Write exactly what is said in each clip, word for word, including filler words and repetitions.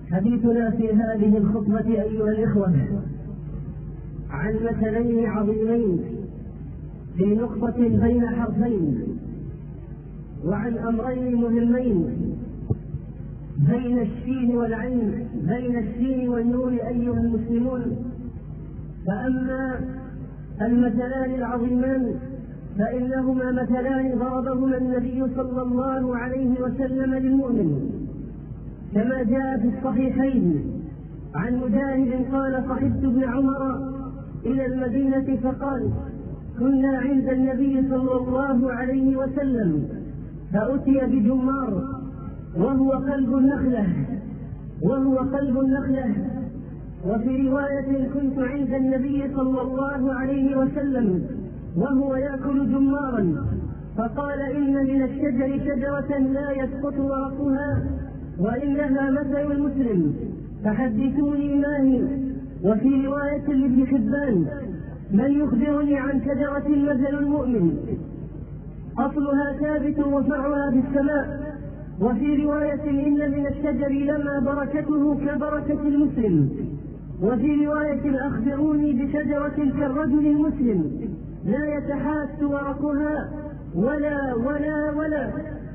حديثنا في هذه الخطبة أيها الإخوة عن مثلين عظيمين في نقطة بين حرفين، وعن أمرين مهمين بين الشين والعين، بين الشين والنور أيها المسلمون. فأما المثلان العظيمان فإنهما مثلان ضربهما النبي صلى الله عليه وسلم للمؤمن، كما جاء في الصحيحين عن مجاهد قال: صحبت ابن عمر إلى المدينة فقال: كنا عند النبي صلى الله عليه وسلم فأتي بجمار وهو قلب النخلة وهو قلب النخلة وفي رواية: كنت عند النبي صلى الله عليه وسلم وهو يأكل جمارا فقال: إن من الشجر شجرة لا يسقط ورقها وإنها مثل المسلم فحدثوني ما هي. وفي رواية لابن حبان: من يخبرني عن شجرة مثل المؤمن أصلها ثابت وفرعها في السماء. وفي رواية: إن من الشجر لما بركته كبركة المسلم. وفي رواية: أخبروني بشجرة كالرجل المسلم لا يتحاس ورقها ولا ولا ولا.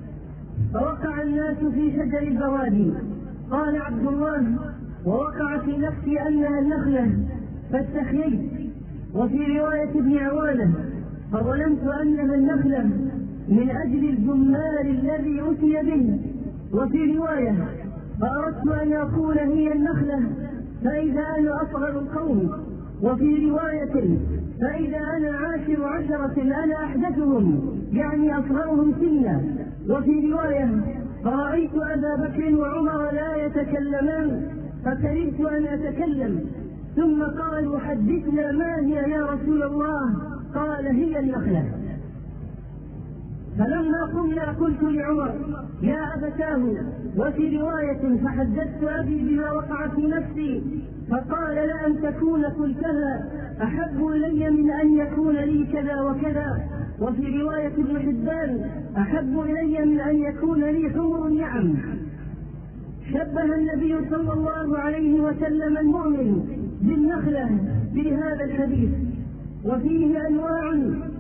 فوقع الناس في شجر البوادي. قال عبد الله: ووقع في نفسي أنها النخلة فاستحييت. وفي رواية ابن عوانة: فظننت أنها النخلة من أجل الجمال الذي أتي به. وفي رواية: فأردت أن أكون هي النخلة فإذا أنا أصغر القوم. وفي رواية: فإذا أنا عاشر عشرة أنا أحدثهم، يعني أصغرهم سنا. وفي رواية: فرأيت أبا بكر وعمر لا يتكلمان فكرهت أن أتكلم، ثم قالوا: حدثنا ما هي يا رسول الله؟ قال: هي النخلة. فلما قمنا قلت لعمر: يا أبتاه. وفي رواية: فحدثت أبي بما وقع في نفسي فقال: لأن تكون قلتها أحب إلي من أن يكون لي كذا وكذا. وفي رواية ابن حبان: أحب إلي من أن يكون لي حمر النعم. شبه النبي صلى الله عليه وسلم المؤمن بالنخلة في هذا الحديث، وفيه أنواع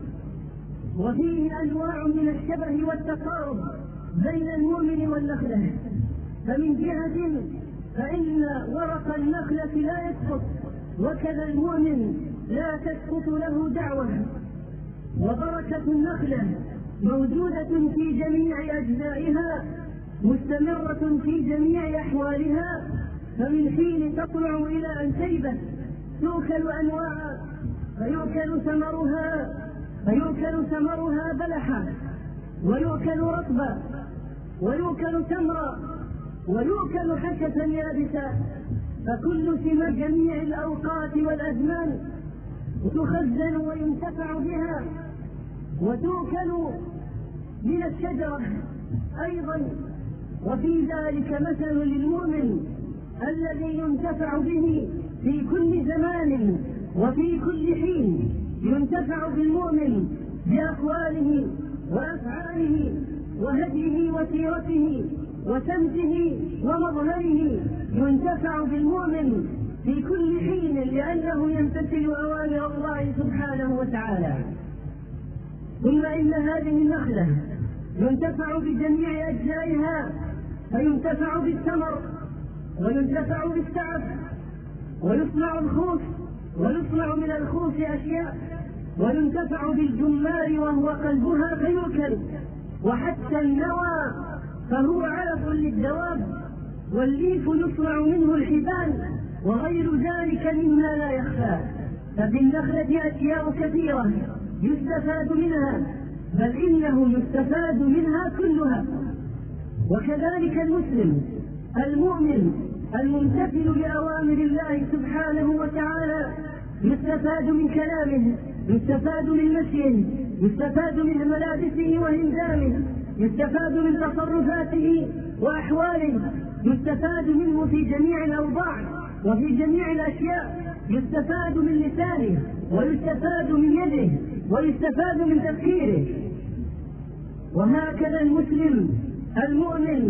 وفيه أنواع من الشبه والتقارب بين المؤمن والنخلة. فمن جهة فإن ورق النخلة لا يسقط، وكذا المؤمن لا تسقط له دعوة. وبركة النخلة موجودة في جميع أجزائها، مستمرة في جميع أحوالها، فمن حين تطلع إلى أن تيبس تؤكل أنواعا، فيؤكل ثمرها فيؤكل ثمرها بلحا، ويؤكل رطبا، ويؤكل تمرا، ويؤكل حشة يابسا. فكل ثمر جميع الأوقات والأزمان تخزن وينتفع بها وتؤكل من الشجرة أيضا. وفي ذلك مثل للمؤمن الذي ينتفع به في كل زمان وفي كل حين. ينتفع بالمؤمن بأقواله وأفعاله وهديه وسيرته وسمته ومظهره. ينتفع بالمؤمن في كل حين لأنه يمتثل أوامر الله سبحانه وتعالى. ثم إن هذه النخلة ينتفع بجميع أجزائها، فينتفع بالثمر وينتفع بالسعف، ويصنع الخوص ويصنع من الخوص أشياء، وينتفع بالجمار وهو قلبها فيؤكل، وحتى النوى فهو علف للدواب، والليف يصنع منه الحبال وغير ذلك مما لا يخفى. ففي النخلة أشياء كثيرة يستفاد منها، بل إنه يستفاد منها كلها. وكذلك المسلم المؤمن الممتثل بأوامر الله سبحانه وتعالى يستفاد من كلامه، يستفاد من مشيه، يستفاد من ملابسه وهندامه، يستفاد من تصرفاته وأحواله، يستفاد منه في جميع الأوضاع وفي جميع الأشياء. يستفاد من لسانه ويستفاد من يده ويستفاد من تفكيره. وهكذا المسلم المؤمن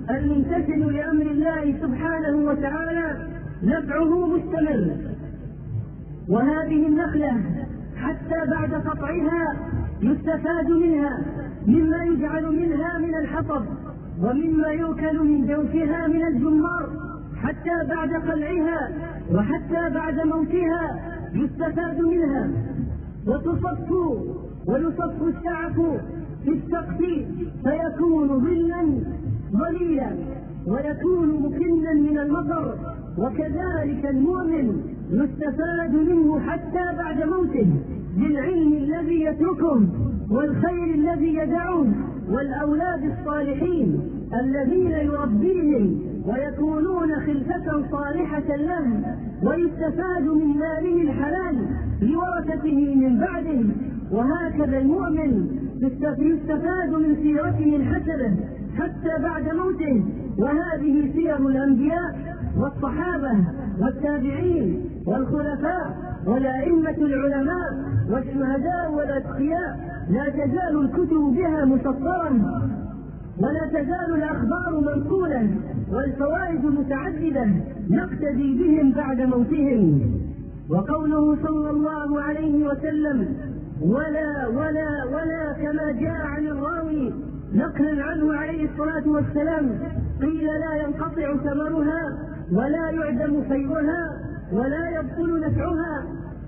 الممتثل لأمر الله سبحانه وتعالى نفعه مستمر. وهذه النخلة حتى بعد قطعها يستفاد منها مما يجعل منها من الحطب ومما يؤكل من جوفها من الجمار، حتى بعد قلعها وحتى بعد موتها يستفاد منها، وتصف ويصف الشعف في السقف فيكون ظلا ظليلا ويكون مكنا من المطر. وكذلك المؤمن يستفاد منه حتى بعد موته بالعلم الذي يتركه والخير الذي يدعه والأولاد الصالحين الذين يربيهم ويكونون خلفة صالحة له، ويستفاد من ماله الحلال لورثته من بعده. وهكذا المؤمن يستفاد من سيرته الحسنة حتى بعد موته. وهذه سير الأنبياء والصحابة والتابعين والخلفاء والأئمة العلماء والشهداء والأتقياء، لا تزال الكتب بها مسطرة ولا تزال الأخبار منقولة والفوائد متعددة نقتدي بهم بعد موتهم. وقوله صلى الله عليه وسلم ولا ولا ولا كما جاء عن الراوي نقلا عنه عليه الصلاة والسلام قيل لا ينقطع ثمرها ولا يعدم خيرها ولا يبطل نفعها.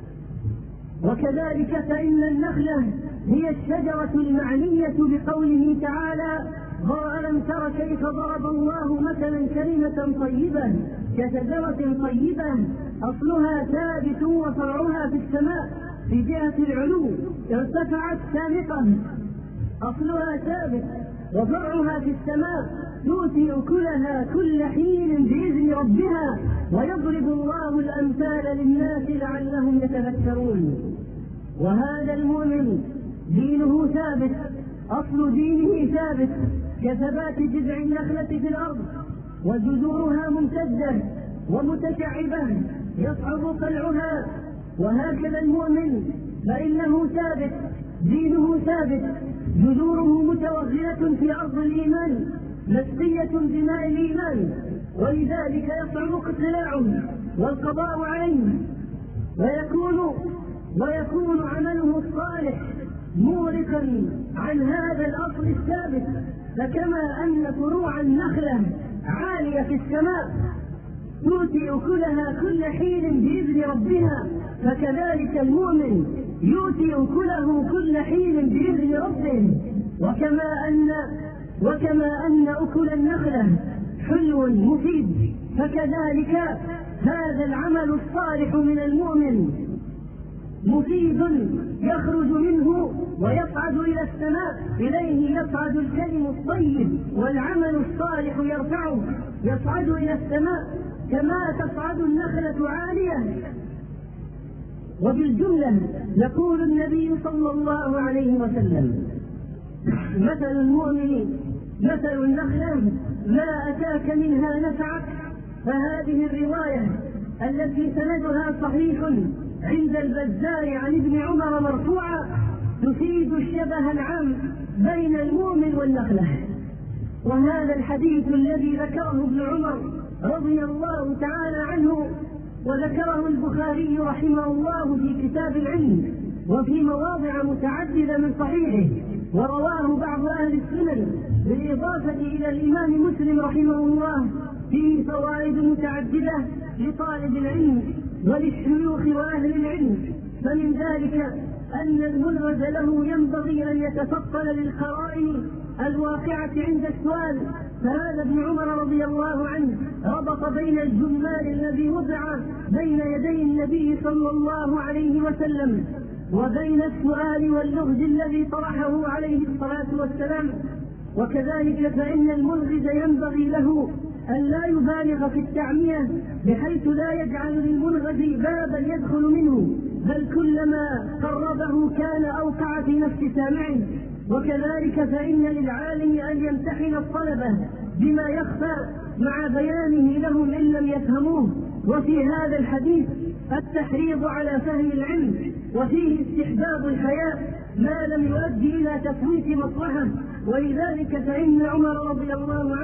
وكذلك فإن النخلة هي الشجرة المعنية بقوله تعالى ألم تر كيف ضرب الله مثلا كلمة طيبة كشجرة طيبة أصلها ثابت وفرعها في السماء في جهة العلو ارتفعت سامقا، أصلها ثابت وفرعها في السماء تؤتي أكلها كل حين بإذن ربها ويضرب الله الأمثال للناس لعلهم يتذكرون. وهذا المؤمن دينه ثابت، أصل دينه ثابت كثبات جذع النخلة في الأرض وجذورها ممتدة ومتشعبة يصعب قلعها. وهكذا المؤمن فإنه ثابت، دينه ثابت، جذوره متوغلة في أرض الإيمان مسقية بماء الإيمان، ولذلك يصعب اقتلاعه والقضاء عليه، ويكون ويكون عمله الصالح مورقا عن هذا الأصل الثابت. فكما أن فروع النخلة عالية في السماء تؤتي أكلها كل حين بإذن ربها، فكذلك المؤمن يؤتي أكله كل حين بإذن ربه. وكما أن وكما أن أكل النخلة حلو مفيد، فكذلك هذا العمل الصالح من المؤمن مفيد يخرج منه ويصعد إلى السماء، إليه يصعد الكلم الطيب والعمل الصالح يرفعه يصعد إلى السماء كما تصعد النخلة عالية. وبالجملة يقول النبي صلى الله عليه وسلم مثل المؤمن مثل النخلة ما أتاك منها نفعك. فهذه الرواية التي سندها صحيح عند البزار عن ابن عمر مرفوعة تفيد الشبه العام بين المؤمن والنخلة. وهذا الحديث الذي ذكره ابن عمر رضي الله تعالى عنه وذكره البخاري رحمه الله في كتاب العلم وفي مواضع متعددة من صحيحه، ورواه بعض أهل السنن بالإضافة إلى الإمام مسلم رحمه الله فيه فوائد متعددة لطالب العلم وللشيوخ وأهل العلم. فمن ذلك أن الملغز له ينبغي أن يتفطن للقرائن الواقعة عند السؤال. فهذا ابن عمر رضي الله عنه ربط بين الجمال الذي وضع بين يدي النبي صلى الله عليه وسلم وبين السؤال واللغز الذي طرحه عليه الصلاة والسلام. وكذلك فإن الملغز ينبغي له أن لا يبالغ في التعمية بحيث لا يجعل للملغز بابا يدخل منه، بل كلما قربه كان أوقع في نفس سامعه. وكذلك فإن للعالم أن يمتحن الطلبة بما يخفى مع بيانه لهم إن لم يفهموه. وفي هذا الحديث التحريض على فهم العلم، وفيه استحباب الحياة ما لم يؤدي إلى تفويت مصلحة. ولذلك فإن عمر رضي الله عنه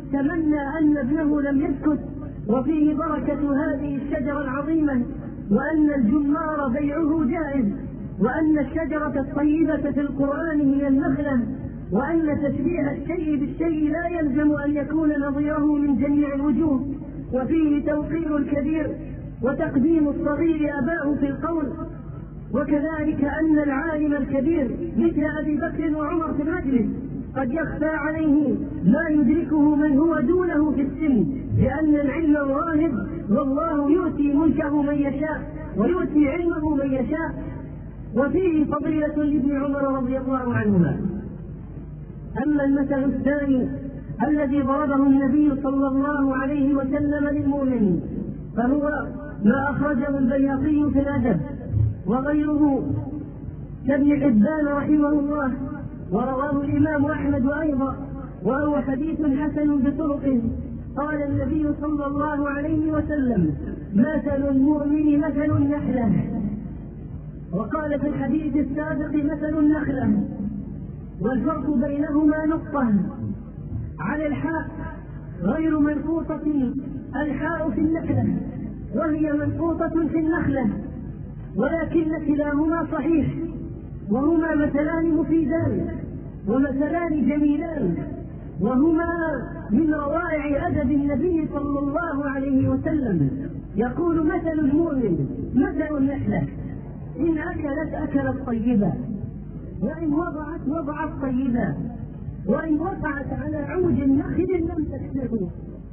تمنى أن ابنه لم يسكت، وفيه بركة هذه الشجرة العظيمة، وأن الجمار بيعه جائز، وأن الشجرة الطيبة في القرآن هي النخلة، وأن تشبيه الشيء بالشيء لا يلزم أن يكون نظيره من جميع الوجوه، وفيه توقير الكبير وتقديم الصغير أباه في القول، وكذلك أن العالم الكبير مثل أبي بكر وعمر في المجلس قد يخفى عليه ما يدركه من هو دونه في السن، لأن العلم واهب، والله يؤتي ملكه من يشاء ويؤتي علمه من يشاء. وفيه فضيلة لابن عمر رضي الله عنهما. أما المثل الثاني الذي ضربه النبي صلى الله عليه وسلم للمؤمن فهو ما أخرجه البيهقي في الأدب وغيره كابن حبان رحمه الله، ورواه الإمام أحمد أيضا، وهو حديث حسن بطرقه. قال النبي صلى الله عليه وسلم: مثل المؤمن مثل النخلة. وقال في الحديث السابق: مثل النخلة. والفرق بينهما نقطة على الحاء غير منقوطة، الحاء في النخلة وهي منقوطة في النخلة، ولكن كلاهما صحيح، وهما مثلان مفيدان ومثلان جميلان، وهما من روائع أدب النبي صلى الله عليه وسلم. يقول: مثل المؤمن مثل النخلة، إن أكلت أكلت طيبا، وإن وضعت وضعت طيبا، وإن وقعت على عود نخل لم تكسره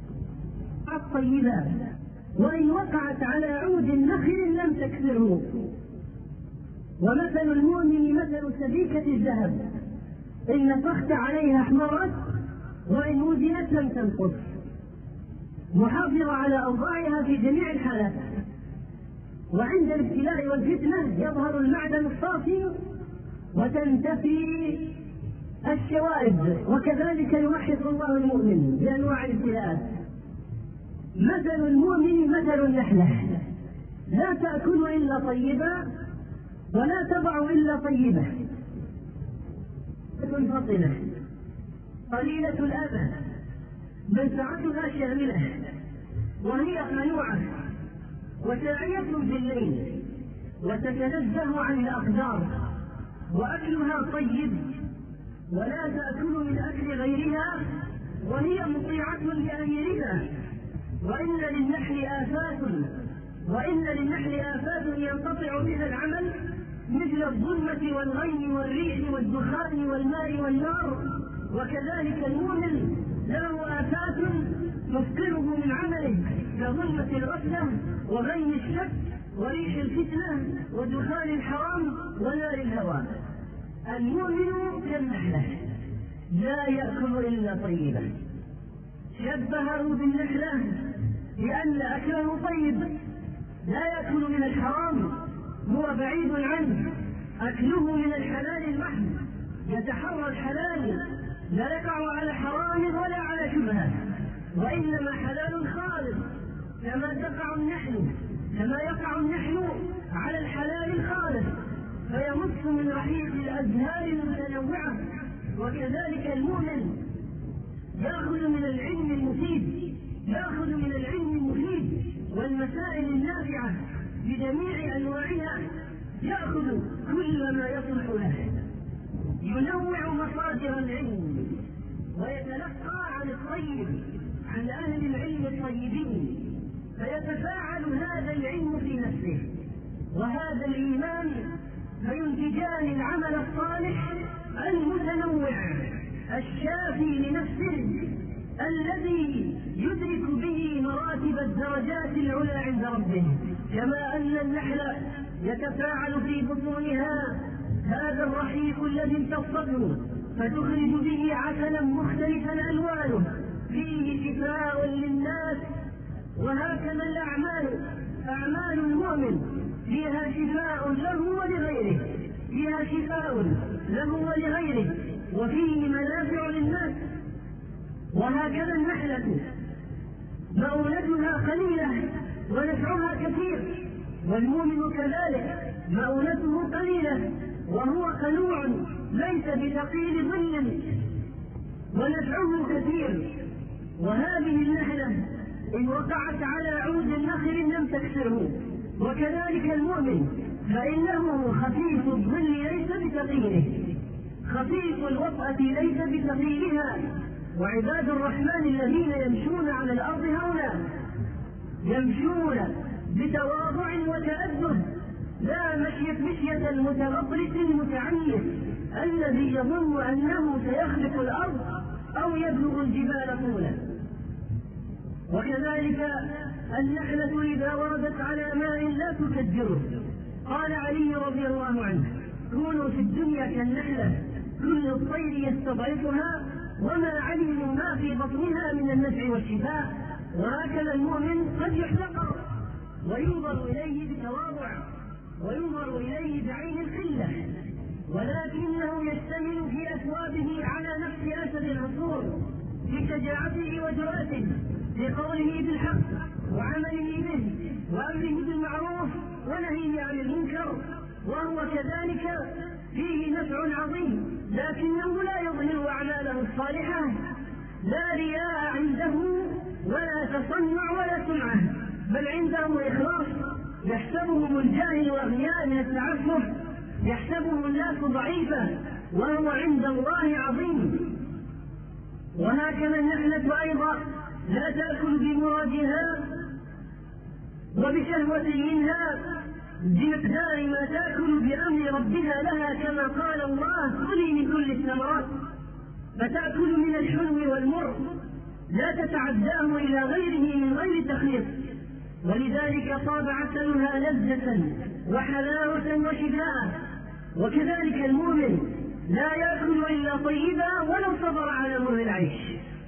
طيبا، وإن وقعت على عود نخل لم تكسره. ومثل المؤمن مثل سبيكة الذهب، إن نفخت عليها احمرت، وإن وزنت لم تنقص، محافظة على أوضاعها في جميع الحالات. وعند الابتلاء والفتنة يظهر المعدن الصافي وتنتفي الشوائب، وكذلك يمحص الله المؤمن بأنواع الابتلاءات. مثل المؤمن مثل النحلة، لا تأكل إلا طيبا ولا تضع إلا طيبة، منفصلة قليلة الأذى، منفعتها شاملة، وهي خنوعة وساعية في الليل، وتتنزه عن الأقدار، وأكلها طيب، ولا تأكل من أكل غيرها، وهي مطيعة لأميرها. وإن للنحل آفات وإن للنحل آفات ينقطع بها العمل، مثل الظلمة والغيم والريح والدخان والماء والنار. وكذلك المؤمن له آفات تفقره من عمله، كظلمة الغفلة وغيم الشك وريح الفتنة ودخان الحرام ونار الهوى. المؤمن كالنحلة لا يأكل إلا طيبا، شبهه بالنحلة لأن أكله طيب، لا يأكل من الحرام، هو بعيد عنه، أكله من الحلال المحض، يتحرى الحلال، لا يقع على حرام ولا على شبهة، وإنما حلال خالص، كما تقع النحل كما يقع النحل على الحلال الخالص، فيمص من رحيق الأزهار المتنوعة. وكذلك المؤمن يأخذ من العلم المفيد يأخذ من العلم المفيد والمسائل النافعة بجميع أنواعها، يأخذ كل ما يصلح له، ينوع مصادر العلم، ويتلقى عن الطيب عن أهل العلم الطيبين، فيتفاعل هذا العلم في نفسه وهذا الإيمان، فينتجان العمل الصالح المتنوع الشافي لنفسه، الذي يدرك به مراتب الدرجات العلى عند ربه. كما أن النحل يتفاعل في بطونها هذا الرحيق الذي امتصته فتخرج به عسلا مختلفا ألوانه فيه شفاء للناس. وهكذا الأعمال، أعمال المؤمن فيها شفاء له ولغيره، فيها شفاء له ولغيره، وفيه منافع للناس. وهكذا النحلة مؤونتها قليلة ونفعها كثير، والمؤمن كذلك مؤونته قليلة وهو قنوع ليس بثقيل ظل ونفعه كثير. وهذه النحلة إن وقعت على عود نخل لم تكسره. وكذلك المؤمن فإنه خفيف الظل ليس بثقيله، خفيف الوطأة ليس بثقيلها. وعباد الرحمن الذين يمشون على الأرض هؤلاء يمشون بتواضع وتأدب، لا مشية مشية المتغطرس المتعنف الذي يظن أنه سيخلق الأرض أو يبلغ الجبال طولا. وكذلك النحلة إذا وردت على ماء لا تكدره. قال علي رضي الله عنه: كونوا في الدنيا كالنحلة، كل الطير يستضعفها وما علموا ما في بطنها من النفع والشفاء. وهكذا المؤمن قد يحتقر وينظر إليه بتواضع وينظر إليه بعين القلة، ولكنه يشتمل في أثوابه على نفس أسد العصور، في شجاعته وجرأته، في قوله بالحق وعمله به وأمره بالمعروف ونهيه عن المنكر. وهو كذلك فيه نفع عظيم، لكنه لا يظهر أعماله الصالحة، لا رياء عنده ولا تصنع ولا سمعة، بل عنده إخلاص. يحسبهم الجاهل أغنياء من التعفف، يحسبهم الناس ضعيفا وهو عند الله عظيم. وهكذا النحلة أيضا لا تأكل بمرادها وبشهوة منها بمقدار ما تأكل بأمر ربها لها، كما قال الله: كلي من كل الثمرات، فتأكل من الحلو والمر لا تتعداه إلى غيره من غير تخليط. ولذلك طاب عسلها لذة وحلاوة وشفاء. وكذلك المؤمن لا يأكل إلا طيبا ولو صبر على مر العيش،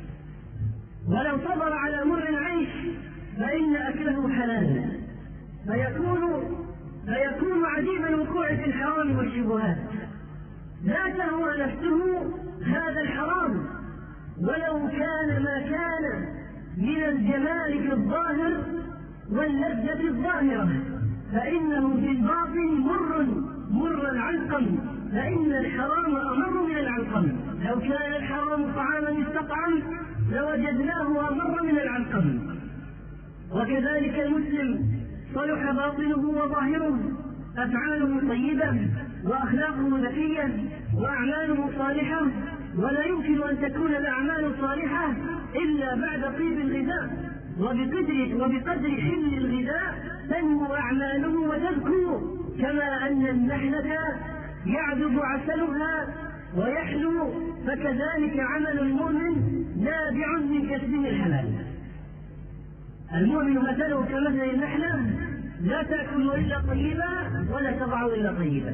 ولو صبر على مر العيش فإن أكله حلال، فيكون فيكون عديم الوقوع في الحرام والشبهات. لا تهوى نفسه هذا الحرام ولو كان ما كان من الجمال في الظاهر واللذة الظاهرة، فإنه في الباطن مر مر العلقم، فإن الحرام أمر من العلقم. لو كان الحرام طعاما يستطعم لوجدناه أمر من العلقم. وكذلك المسلم صلح باطنه وظاهره، أفعاله طيبة وأخلاقه ذكية وأعماله صالحة، ولا يمكن أن تكون الأعمال صالحة إلا بعد طيب الغذاء، وبقدر وبقدر حل الغذاء تنمو أعماله وتزكو، كما أن النحلة يعذب عسلها ويحلو، فكذلك عمل المؤمن نابع من كسبه الحلال. المؤمن مثله كمثل النحلة، لا تأكل إلا طيبا ولا تضع إلا طيبا.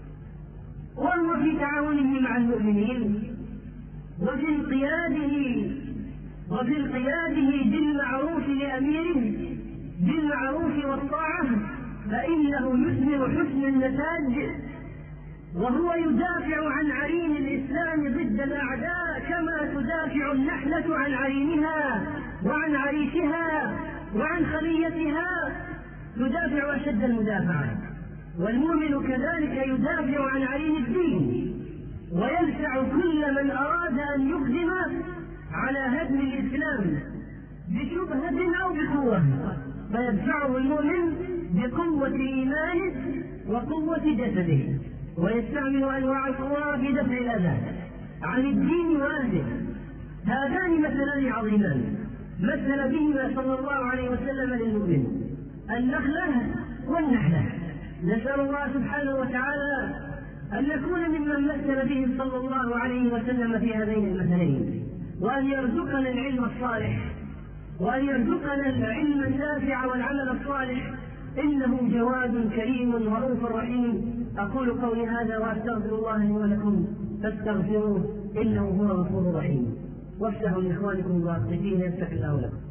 وهو في تعاونه مع المؤمنين وفي انقياده وفي انقياده بالمعروف لأميره بالمعروف والطاعة، فإنه يثمر حسن النتاج، وهو يدافع عن عرين الإسلام ضد الأعداء كما تدافع النحلة عن عرينها وعن عريشها وعن خليتها، يدافع أشد المدافعة. والمؤمن كذلك يدافع عن عرين الدين، ويدفع كل من أراد أن يقدم على هدم الإسلام بشبهة أو بقوة، فيدفعه المؤمن بقوة إيمانه وقوة جسده، ويستعمل أنواع القوى في دفع الأذى عن الدين وأهله. هذان مثلان عظيمان مثل بهما صلى الله عليه وسلم للمؤمن: النخلة والنحلة. نسأل الله سبحانه وتعالى أن نكون ممن مثل به صلى الله عليه وسلم في هذين المثلين، وأن يرزقنا العلم الصالح، وأن يرزقنا العلم النافع والعمل الصالح، إنه جواد كريم رؤوف رحيم. أقول قولي هذا وأستغفر الله لي ولكم فاستغفروه إنه هو الغفور الرحيم. وافتحوا لإخوانكم الواقفين يفتح الله لكم.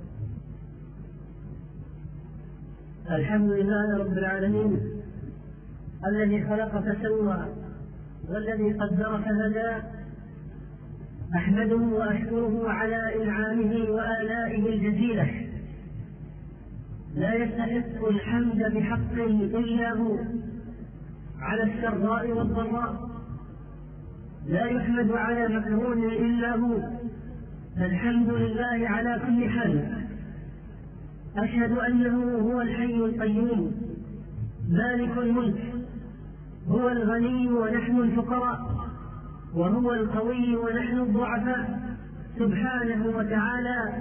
الحمد لله رب العالمين الذي خلق فسوى والذي قدر فهدى، أحمده وأشكره على إنعامه وآلائه الجزيلة، لا يستحق الحمد بحق إلا هو على السراء والضراء، لا يحمد على مكروه إلا هو، الحمد لله على كل حال. أشهد أنه هو الحي القيوم مالك الملك، هو الغني ونحن الفقراء، وهو القوي ونحن الضعفاء سبحانه وتعالى.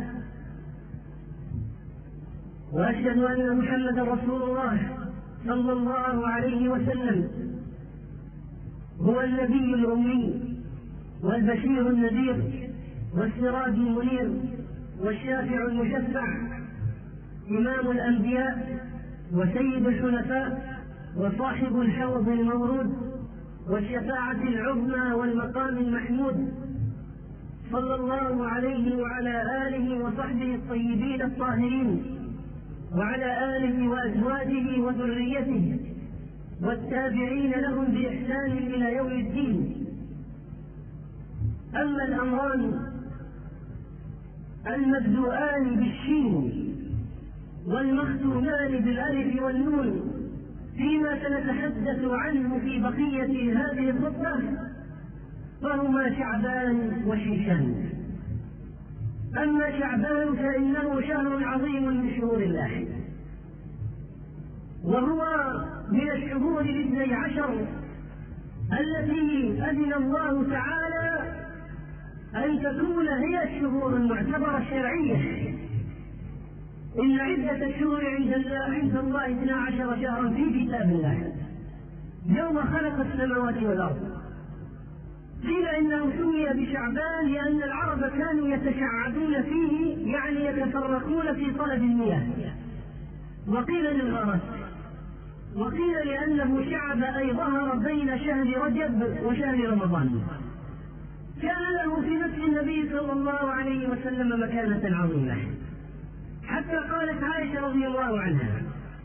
وأشهد أن محمدا رسول الله صلى الله عليه وسلم هو النبي الأمي والبشير النذير والسراج المنير والشافع المشفع، إمام الأنبياء وسيد الحنفاء وصاحب الحوض المورود والشفاعة العظمى والمقام المحمود، صلى الله عليه وعلى آله وصحبه الطيبين الطاهرين، وعلى آله وأزواجه وذريته والتابعين لهم بإحسان إلى يوم الدين. أما الأمران المبدوءان بالشين والمختومان بالألف والنون فيما سنتحدث عنه في بقية هذه الخطبة فهما شعبان وشيشان. أما شعبان فإنه شهر عظيم من شهور الله، وهو من الشهور الاثني عشر التي أذن الله تعالى أن تكون هي الشهور المعتبرة الشرعية. إن عدة الشهور عند الله عند الله اثنا عشر شهرا في كتاب الله يوم خلق السماوات والأرض. قيل إنه سمي بشعبان لأن العرب كانوا يتشعبون فيه، يعني يتفرقون في طلب المياه، وقيل للغرس، وقيل لأنه شعب أي ظهر بين شهر رجب وشهر رمضان. كان له في نفس النبي صلى الله عليه وسلم مكانة عظيمة، حتى قالت عائشة رضي الله عنها: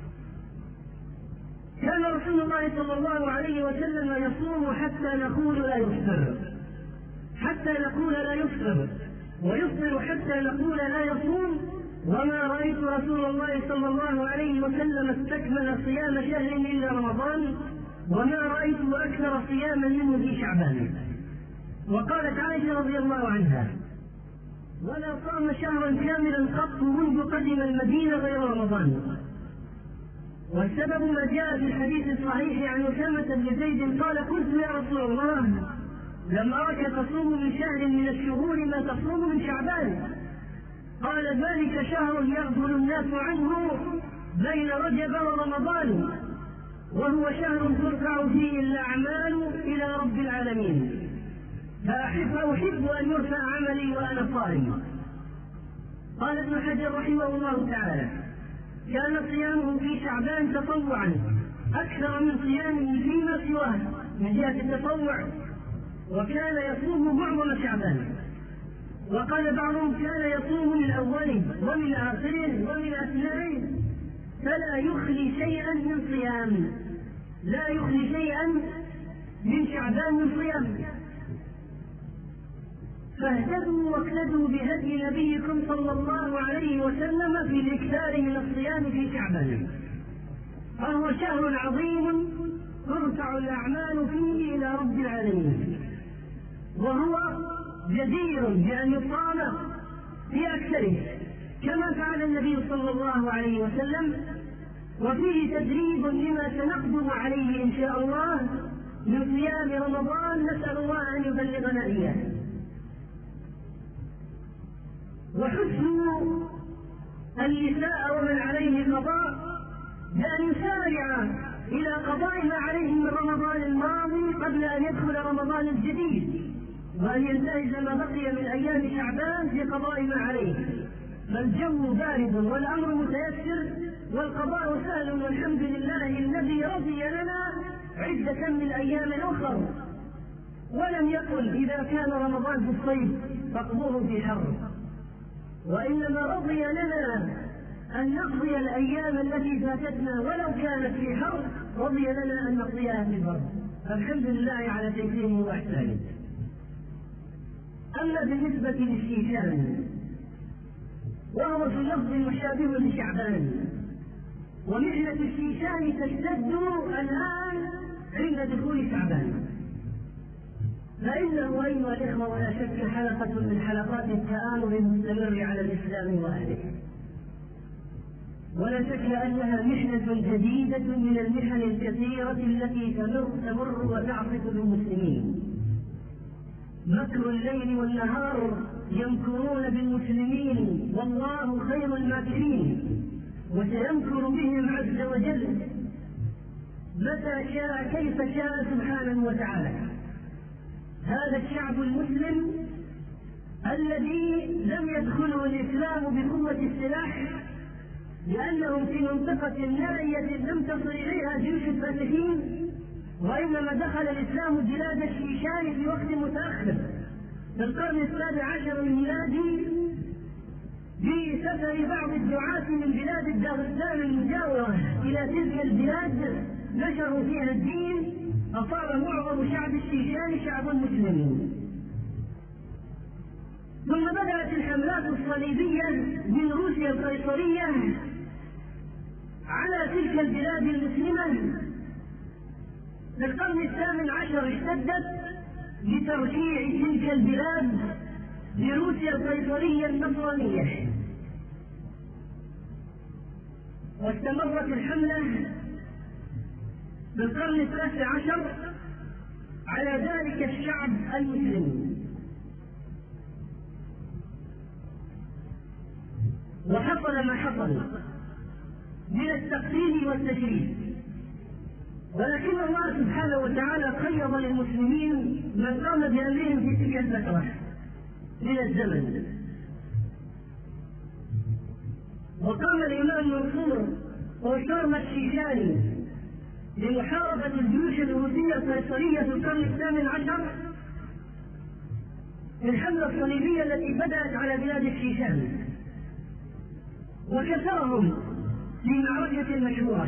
كان رسول الله صلى الله عليه وسلم يصوم حتى نقول لا يفطر، حتى نقول لا يفطر، ويفطر حتى نقول لا يصوم، وما رأيت رسول الله صلى الله عليه وسلم استكمل صيام شهر إلا رمضان، وما رأيت أكثر صياما منه في شعبان. وقالت عائشة رضي الله عنها: ولا صام شهرا كاملا قط منذ قدم المدينة غير رمضان. والسبب ما جاء في الحديث الصحيح عن أسامة بن زيد قال: قلت يا رسول الله لم أرك تصوم من شهر من الشهور ما تصوم من شعبان. قال: ذلك شهر يغفل الناس عنه بين رجب ورمضان، وهو شهر ترفع فيه الأعمال إلى رب العالمين، فأحب أحب أن يرفع عملي وأنا صائم. قال ابن حجر رحمه الله تعالى: كان صيامه في شعبان تطوعا أكثر من صيامه فيما سواه من جهة التطوع، وكان يصوم معظم شعبان. وقال بعضهم: كان يصوم من أوله ومن آخره ومن أثنائه، فلا يخلي شيئا من صيام، لا يخلي شيئا من شعبان من صيام. فاهتدوا واقتدوا بهدي نبيكم صلى الله عليه وسلم في الإكثار من الصيام في شعبان، فهو شهر عظيم ترفع الأعمال فيه إلى رب العالمين، وهو جدير بأن يصام في أكثره كما فعل النبي صلى الله عليه وسلم. وفيه تدريب لما سنقدم عليه إن شاء الله من صيام رمضان، نسأل الله أن يبلغنا إياه. وحثوا النساء ومن عليه قضاء بأن يسارع إلى قضاء ما عليه من رمضان الماضي قبل أن يدخل رمضان الجديد، وأن ينتهز ما بقي من أيام شعبان في قضاء ما عليه، فالجو بارد والأمر متيسر والقضاء سهل، والحمد لله الذي رضي لنا عدة من أيام أخر، ولم يقل إذا كان رمضان في الصيف فاقضوه في حر، وإنما رضي لنا أن نقضي الأيام التي فاتتنا ولو كانت في حر، رضي لنا أن نقضيها في البرد، فالحمد لله على تيسيره وإحسانه. أما بالنسبة للشيشان وهو في اللفظ مشابه لشعبان، ومحنة الشيشان تشتد الآن عند دخول شعبان، فإنه أيها الإخوة ولا شك حلقة من حلقات التآمر المستمر على الإسلام وأهله، ولا شك أنها محنة جديدة من المحن الكثيرة التي تمر, تمر وتعصف بالمسلمين. مكر الليل والنهار يمكرون بالمسلمين والله خير الماكرين، وسيمكر بهم عز وجل متى شاء كيف شاء سبحانه وتعالى. هذا الشعب المسلم الذي لم يدخله الإسلام بقوة السلاح لأنهم في منطقة نائية لم تصل إليها جيوش الفاتحين، وإنما دخل الإسلام بلاد الشيشان في وقت متأخر في القرن السابع عشر الميلادي بسفر بعض الدعاة من بلاد الداغستان المجاورة إلى تلك البلاد، نشروا فيها الدين، أصاب معظم شعب الشيشان شعب مسلم. ثم بدأت الحملات الصليبية من روسيا القيصرية على تلك البلاد المسلمة. في القرن الثامن عشر اشتدت لترجيع تلك البلاد لروسيا القيصرية النصرانية، واستمرت الحملة في القرن التاسع عشر على ذلك الشعب المسلم. وحصل ما حصل من التقتيل والتشريد، ولكن الله سبحانه وتعالى قيض للمسلمين من قام بأمرهم في تلك الفترة من الزمن. وقام الإمام منصور وشرم الشيشاني لمحاربة الجيوش الروسية القيصرية في القرن الثامن عشر في الحملة الصليبية التي بدأت على بلاد الشيشان، وكسرهم في معركة مشهورة،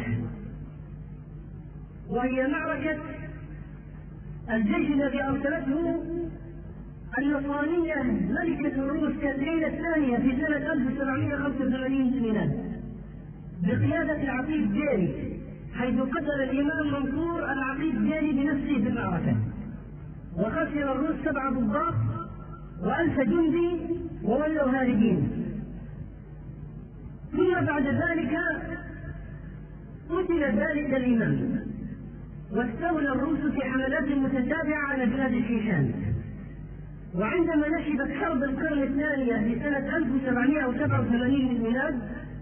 وهي معركة الجيش الذي أرسلته النصرانية ملكة الروس كاترين الثانية في سنة ألف وسبعمائة وخمسة وثمانين للميلاد بقيادة العقيد جاري، حيث قتل الإمام منصور العقيد جاري بنفسه في المعركة، وخسر الروس سبع ضباط وألف جندي وولوا هاربين. ثم بعد ذلك قتل ذلك الإمام، واستولى الروس في حملات متتابعة على بلاد الشيشان. وعندما نشبت حرب القرن الثانية في سنة ألف وسبعمائة وسبعة وثمانين للميلاد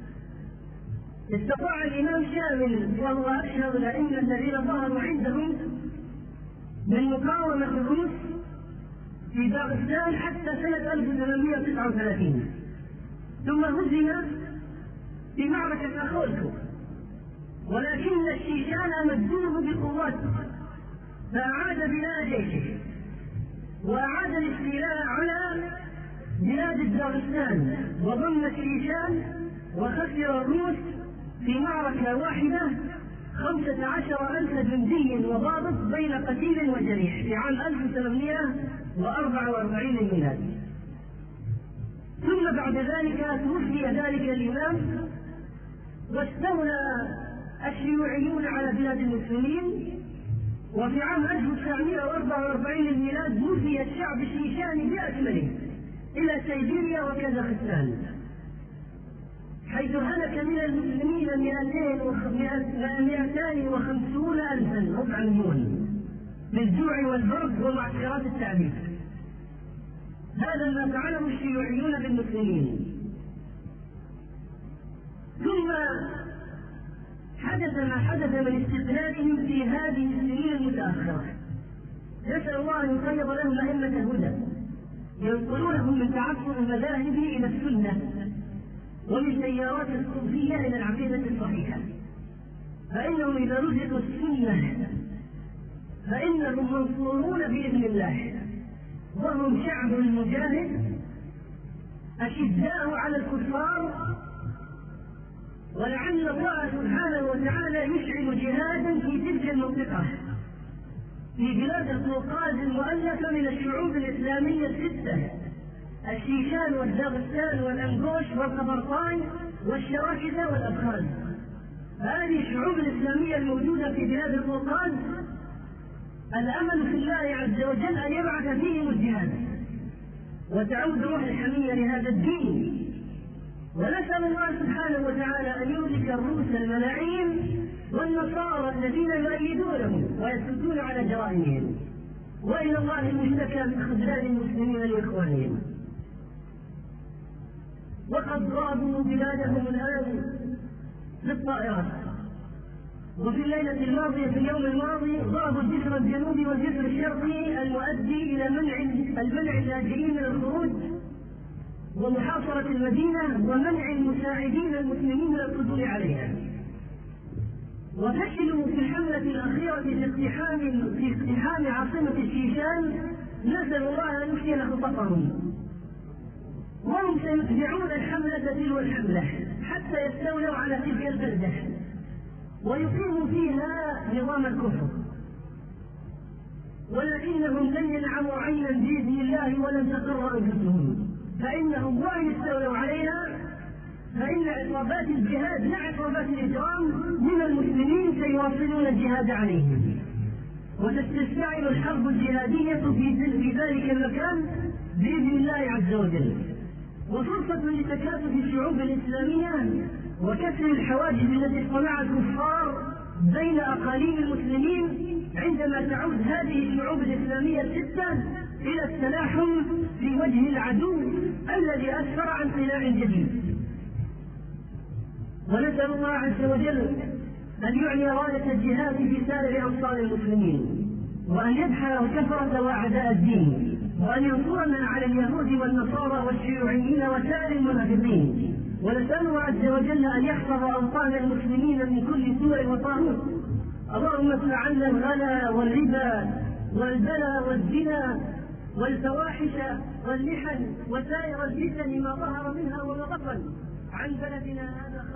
استطاع الإمام شامل وهو أشهر الأئمة الذين ظهروا عندهم من مقاومة الروس في داغستان حتى سنة ألف وثمانمائة وتسعة وثلاثين، ثم هزم في معركة أخولكو، ولكن الشيشان مدوه بقوات فأعاد بناء جيشه وأعاد الاستيلاء على بلاد الداغستان وضم الشيشان، وخسر الروس في معركة واحدة خمسة عشر ألف جندي وضابط بين قتيل وجريح في عام ألف وثمانمائة وأربعة وأربعين ميلادي. ثم بعد ذلك توفي ذلك الإمام، واستولى الشيوعيون على بلاد المسلمين، وفي عام ألف وتسعمائة وأربعة وأربعين الميلاد وفي الشعب الشيشاني بأكمله إلى سيبيريا وكازاخستان، حيث هلك من المسلمين مئتان وخمسون ألفا ربع مليون بالجوع والبرد ومعسكرات التعذيب. هذا ما فعله الشيوعيون بالمسلمين. ثم حدث ما حدث من استقلالهم في هذه السنين المتأخرة. نسأل الله أن يقيض لهم أئمة الهدى ينقلونهم من تعصب المذاهب إلى السنة، ومن تيارات الصوفية إلى العقيدة الصحيحة، فإنهم إذا رزقوا السنة فإنهم منصورون بإذن الله، وهم شعب مجاهد أشداء على الكفار، ولعل الله سبحانه وتعالى يشعل جهادا في تلك المنطقة في بلاد القوقاز المؤلفة من الشعوب الإسلامية الستة: الشيشان والداغستان والأنغوش والقبرطان والشراكسة والأبخاز. هذه الشعوب الإسلامية الموجودة في بلاد القوقاز الأمل في الله عز وجل أن يبعث فيهم الجهاد وتعود روح الحمية لهذا الدين. ونسأل الله سبحانه وتعالى أن يهلك الروس الملاعين والنصارى الذين يؤيدونهم ويسكتون على جرائمهم، وإلى الله المشتكى من خذلان المسلمين لإخوانهم. وقد ضربوا بلادهم الآن بالطائرات، وفي الليلة الماضية في اليوم الماضي ضربوا الجسر الجنوبي والجسر الشرقي المؤدي إلى منع المنع اللاجئين من الخروج ومحاصرة المدينة ومنع المساعدين المسلمين من القدوم عليها. وفشلوا في الحملة الأخيرة في اقتحام في اقتحام عاصمة الشيشان، نسأل الله أن يحسن خططهم، وهم سيتبعون الحملة تلو الحملة حتى يستولوا على تلك البلدة ويقيموا فيها نظام الكفر، ولكنهم لن ينعموا عينا بإذن الله ولن تقر أنفسهم، فإنهم وإن استولوا عليها فإن عصابات الجهاد لا عصابات الإجرام من المسلمين سيواصلون الجهاد عليهم، وتستشعر الحرب الجهادية في ذلك المكان بإذن الله عز وجل. وفرصة لتكاتف الشعوب الإسلامية وكسر الحواجز التي اصطنعها الكفار بين أقاليم المسلمين عندما تعود هذه الشعوب الإسلامية الستة إلى التلاحم في وجه العدو الذي أسفر عن صراع جديد. ونسأل الله عز وجل أن يعلي راية الجهاد في سائر أمصار المسلمين، وأن يدحر الكفرة وأعداء الدين، وأن ينصرنا على اليهود والنصارى والشيوعيين وسائر المنافقين. ونسأله عز وجل أن يحفظ أوطان المسلمين من كل سوء وطاغوت. اللهم اصنع عنا الغلا والربا والبلاء والزنا والفواحش والمحن وسائر الفتن ما ظهر منها وما بطن عن بلدنا هذا.